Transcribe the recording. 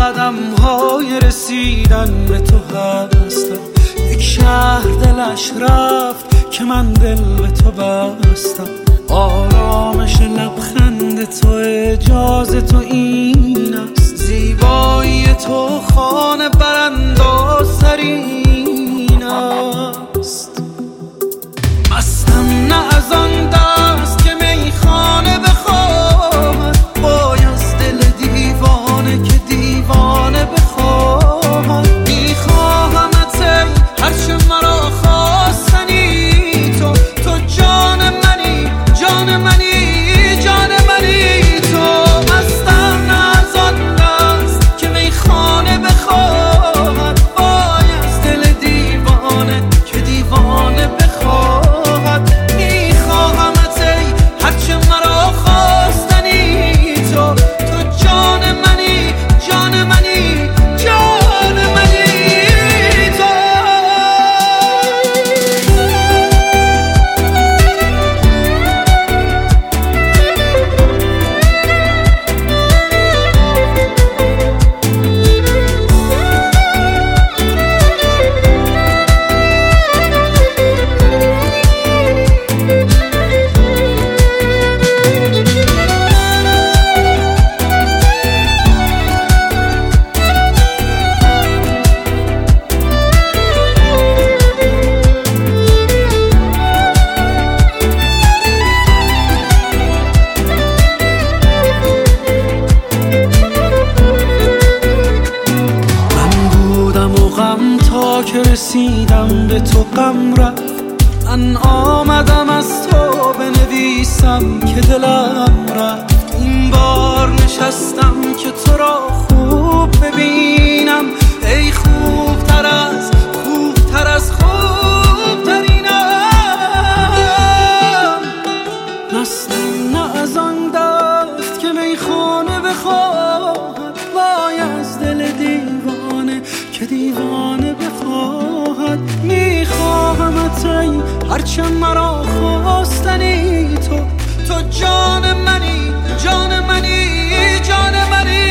قدم های رسیدن به تو هستم. یک شهر دلش رفت که من دل به تو بستم. آرامش لبخند تو، اجازه تو این است. زیبایی تو خانه براندازترین است. مستم نه از آن دست که میخانه بخواهد، وای از دل دیوانه که دیوانه بخواهد. میخواهمت ای هرچه مرا خواستنی تو، تو جان منی، جان منی، جان منی تو. مستم نه از آن دست که میخانه بخواهد، وای از دل دیوانه که دیوانه بخواهد. که رسیدم به تو غم رفت. من آمدم از تو بنویسم که دلم رفت. این بار نشستم که تو را خوب ببینم. ای خوبتر از خوبتر از خوبترینم. مستم نه از آن دست که میخانه بخواهد، وای از دل دیوانه که دیوانه بخواهد. میخواهمت ای هرچه مرا خواستنی تو، تو جان منی، جان منی، جان منی.